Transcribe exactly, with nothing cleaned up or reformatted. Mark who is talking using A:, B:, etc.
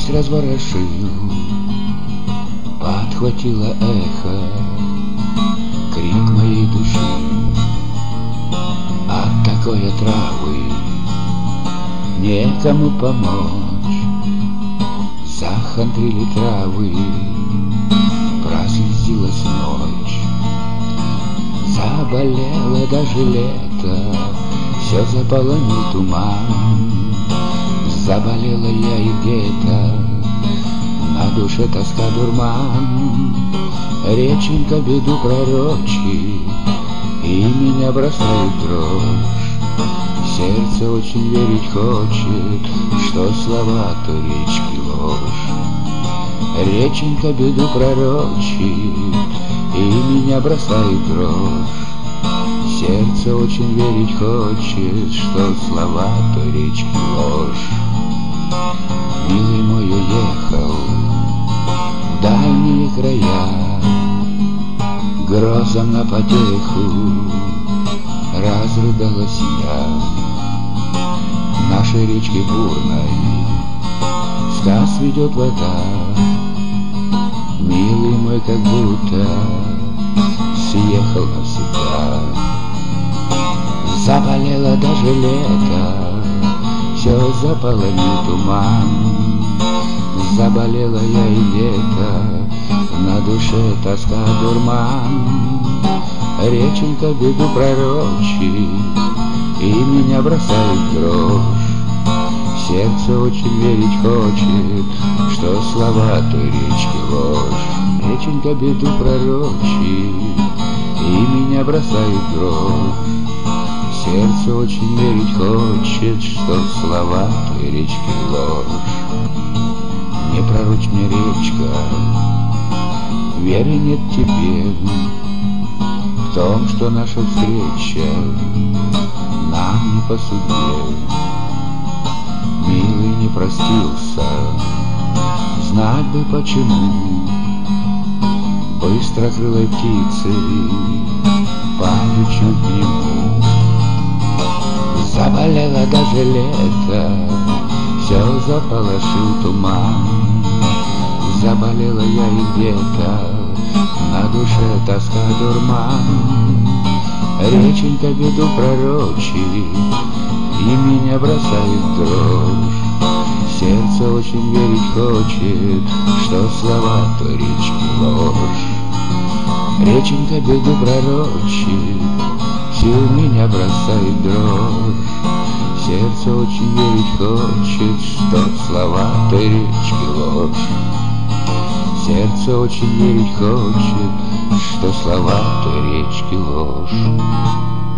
A: Пусть разворошил, подхватило эхо крик моей души. От такой отравы некому помочь. Захандрили травы, прослезилась ночь. Заболело даже лето, все заполонил туман. Заболела я и где-то на душе тоска дурман. Реченька беду пророчит, и меня бросает дрожь. Сердце очень верить хочет, что слова-то речки ложь. Реченька беду пророчит, и меня бросает дрожь. Сердце очень верить хочет, что слова-то речки ложь. Милый мой уехал в дальние края, грозам на потеху разрыдалась я. В нашей речке бурной сказ ведет вода. Милый мой как будто съехал навсегда. Заболело даже лето, все заполонил туман. Заболела я и лето, на душе тоска дурман. Реченька беду пророчит, и меня бросает дрожь. Сердце очень верить хочет, что слова той речки ложь. Реченька беду пророчит, и меня бросает дрожь. Сердце очень верить хочет, что слова той речки ложь. Не пророчь мне, речка, веры нет тебе в том, что наша встреча нам не по судьбе. Милый не простился, знать бы почему. Быстрокрылой птицей полечу к нему. Заболело даже лето, все заполошил туман. Заболела я и где-то на душе тоска дурман. Реченька беду пророчит, и меня бросает дрожь. Сердце очень верить хочет, что слова той речки ложь. Реченька беду пророчит, сил меня бросает дрожь. Сердце очень верить хочет, что слова той речки ложь. Сердце очень верить хочет, что слова той речки ложь.